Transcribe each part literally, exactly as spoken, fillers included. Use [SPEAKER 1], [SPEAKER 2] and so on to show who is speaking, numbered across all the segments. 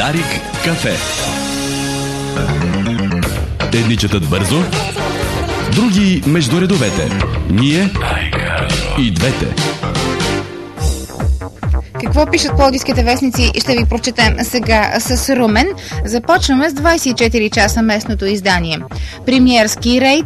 [SPEAKER 1] Дарик кафе. Едни четат бързо, други между редовете. Ние и двете.
[SPEAKER 2] Какво пишат пловдивските вестници, ще ви прочетем сега с Румен. Започваме с двайсет и четири часа местното издание. Премиерски рейд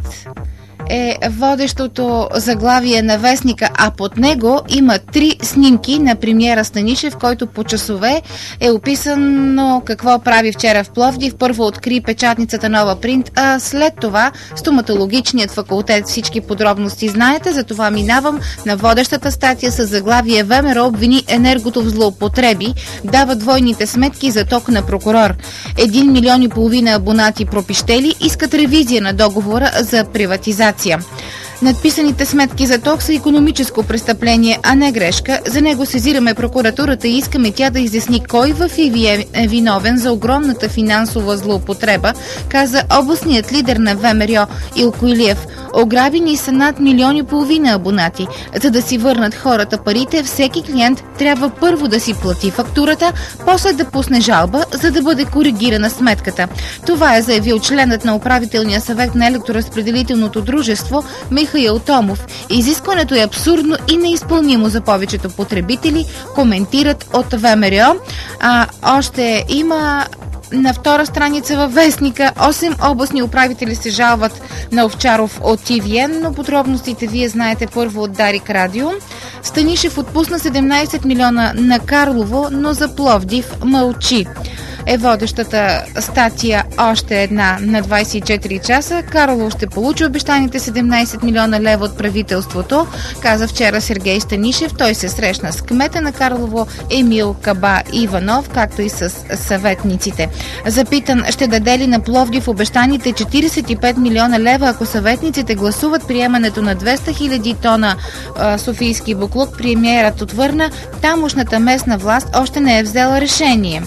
[SPEAKER 2] е водещото заглавие на вестника, а под него има три снимки на премиера Станишев, който по часове е описано какво прави вчера в Пловдив. Първо откри печатницата Нова Принт, а след това стоматологичният факултет. Всички подробности знаете, затова минавам на водещата статия с заглавие ВМРО обвини Енергото в злоупотреби, дава двойните сметки за ток на прокурор. Един милион и половина абонати пропищели искат ревизия на договора за приватизация. Надписаните сметки за ток са икономическо престъпление, а не грешка. За него сезираме прокуратурата и искаме тя да изясни кой в ИВИ е виновен за огромната финансова злоупотреба, каза областният лидер на ВМРО Илко Илиев. Ограбени са над милион и половина абонати. За да си върнат хората парите, всеки клиент трябва първо да си плати фактурата, после да пусне жалба, за да бъде коригирана сметката. Това е заявил членът на управителния съвет на електроразпределителното дружество Михаил Томов. Изискването е абсурдно и неизпълнимо за повечето потребители, коментират от ВМРО. А, още има на втора страница във вестника. осем областни управители се жалват на Овчаров от Ти Ви Ен, но подробностите вие знаете първо от Дарик Радио. Станишев отпусна седемнайсет милиона на Карлово, но за Пловдив мълчи. Е водещата статия още една на двайсет и четири часа. Карлово ще получи обещаните седемнайсет милиона лева от правителството, каза вчера Сергей Станишев. Той се срещна с кмета на Карлово Емил Каба Иванов, както и с съветниците. Запитан ще даде ли на Пловдив обещаните четирийсет и пет милиона лева, ако съветниците гласуват приемането на двеста хиляди тона а, софийски буклук, премиерът отвърна, тамошната местна власт още не е взела решение.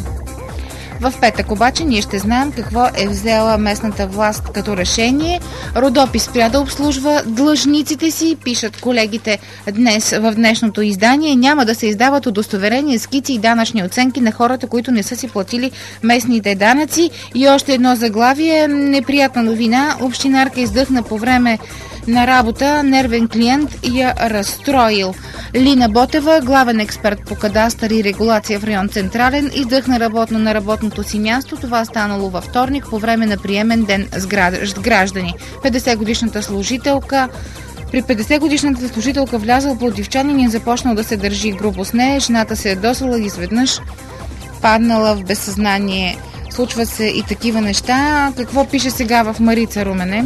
[SPEAKER 2] В петък обаче ние ще знаем какво е взела местната власт като решение. Родопи спря да обслужва длъжниците си, пишат колегите днес в днешното издание. Няма да се издават удостоверения, скици и данъчни оценки на хората, които не са си платили местните данъци. И още едно заглавие. Неприятна новина. Общинарка издъхна по време на работа, нервен клиент я разстроил. Лина Ботева, главен експерт по кадастър и регулация в район Централен, издъхна работно на работното си място. Това станало във вторник по време на приемен ден с граждани. петдесетгодишната служителка При петдесетгодишната служителка влязъл пловдивчанин и започнал да се държи грубо с нея. Жената се е досала и изведнъж паднала в безсъзнание. Случват се и такива неща. Какво пише сега в Марица, Румене?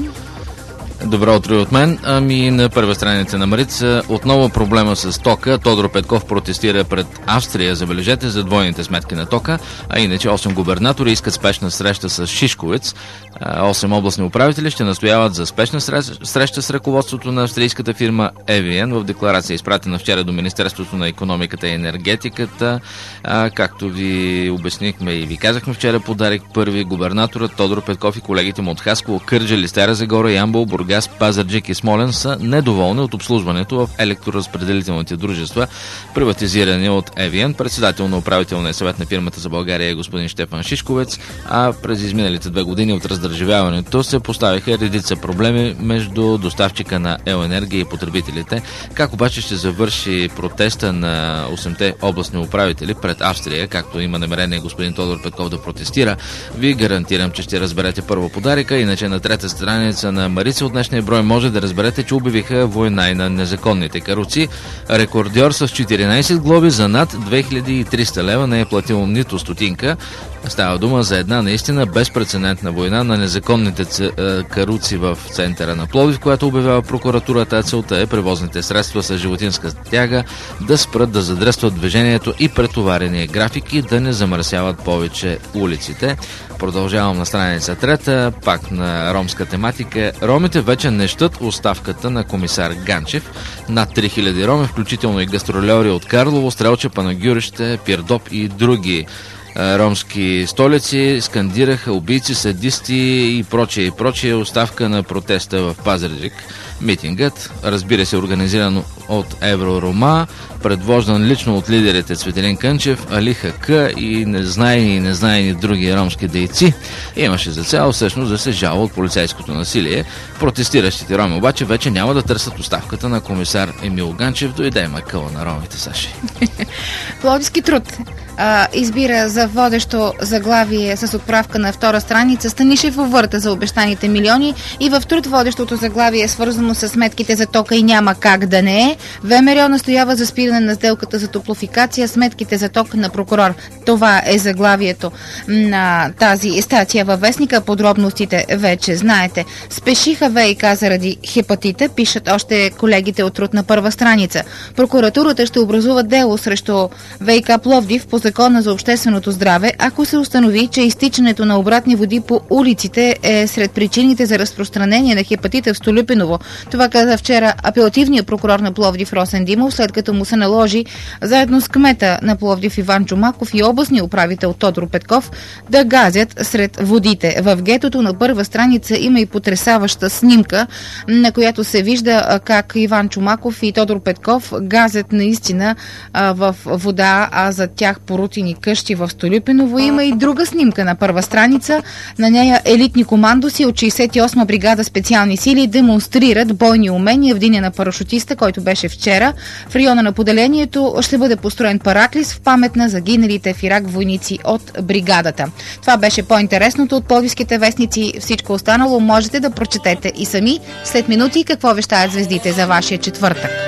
[SPEAKER 3] Добро утро от мен. Ами на първа страница на Марица отново проблема с тока. Тодор Петков протестира пред Австрия, забележете, за двойните сметки на тока, а иначе осем губернатори искат спешна среща с Шишковец. осем областни управители ще настояват за спешна среща с ръководството на австрийската фирма Е Ви Ен. В декларация, изпратена вчера до Министерството на икономиката и енергетиката, а, както ви обяснихме и ви казахме вчера, подарик първи губернаторът Тодор Петков и колегите му от Хасково, Кърджали, Стара Загора, Ямбол, Бургас, Пазарджик и Смолен са недоволни от обслужването в електроразпределителните дружества, приватизирани от Е Ви Ен. Председател на управителния съвет на фирмата за България е господин Штефан Шишковец, а през изминалите две години от раздържавяването се поставиха редица проблеми между доставчика на електроенергия и потребителите. Как обаче ще завърши протеста на осемте областни управители пред Австрия, както има намерение господин Тодор Петков да протестира, ви гарантирам, че ще разберете първо подарика, иначе на трета страница на Марица от днешния брой може да разберете, че обявиха война и на незаконните каруци. Рекордьор с четиринайсет глоби за над две хиляди и триста лева не е платил нито стотинка. Става дума за една наистина безпрецедентна война на незаконните каруци в центъра на Пловдив, която обявява прокуратурата. Целта е превозните средства с животинска тяга да спрат да задръстват движението и претоварения график и да не замърсяват повече улиците. Продължавам на страница трета, пак на ромска тематика. Ромите вече не щат оставката на комисар Ганчев. Над три хиляди роми, включително и гастролери от Карлово, Стрелча, Панагюрище, Пирдоп и други ромски столици скандираха убийци, садисти и прочее и прочее. Оставка на протеста в Пазарджик. Митингът, разбира се, организиран от Евророма, предвождан лично от лидерите Цветелин Кънчев, Али Хака и незнайни и незнайни други ромски дейци, имаше за цел всъщност да се жала от полицейското насилие. Протестиращите роми обаче вече няма да търсят оставката на комисар Емил Ганчев. Дойде мъкъла на ромите, Саши.
[SPEAKER 2] Пловдивски труд а, избира за водещо заглавие с отправка на втора страница Станишев във върта за обещаните милиони, и в труд водещото заглавие е свързано с сметките за тока и няма как да не е. ВМРО настоява за спиране на сделката за топлофикация, сметките за ток на прокурор. Това е заглавието на тази статия във вестника. Подробностите вече знаете. Спешиха ВиК заради хепатита, пишат още колегите от труд на първа страница. Прокуратурата ще образува дело срещу ВиК Пловдив по Закона за общественото здраве, ако се установи, че изтичането на обратни води по улиците е сред причините за разпространение на хепатита в Столипиново. Това каза вчера апелативният прокурор на Пловдив Росен Димов, след като му се наложи заедно с кмета на Пловдив Иван Чомаков и областния управител Тодор Петков да газят сред водите. В гетото на първа страница има и потресаваща снимка, на която се вижда как Иван Чомаков и Тодор Петков газят наистина в вода, а за тях порутини къщи в Столипиново. Има и друга снимка на първа страница. На нея елитни командоси от шейсет и осма бригада специални сили демонстрират бойни умения в деня на парашутиста, който беше вчера. В района на поделението ще бъде построен параклис в памет на загиналите в Ирак войници от бригадата. Това беше по-интересното от пловдивските вестници. Всичко останало можете да прочетете и сами. След минути какво вещаят звездите за вашия четвъртък.